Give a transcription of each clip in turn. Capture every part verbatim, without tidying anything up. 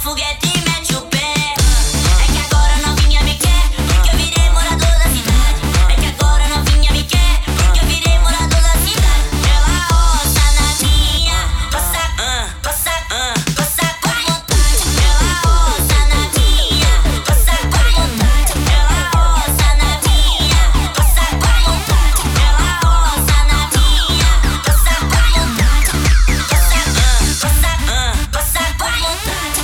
foguete e mete o pé. É que agora novinha me quer, porque eu virei morador da cidade. É que agora novinha me quer, porque eu virei morador da cidade. Ela roça na minha, roça, ah, roça, ah, roça com vontade. Ela roça na minha, roça com vontade. Ela roça na minha, roça com vontade. Ela roça na minha, roça com vontade. Roça, ah, roça, ah, roça com vontade.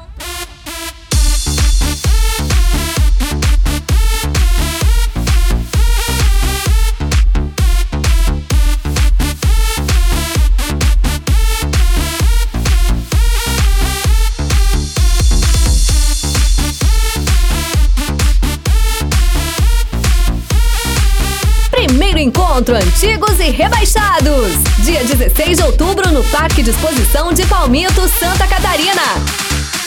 Primeiro encontro Antigos e Rebaixados. Dia dezesseis de outubro no Parque de Exposição de Palmito, Santa Catarina.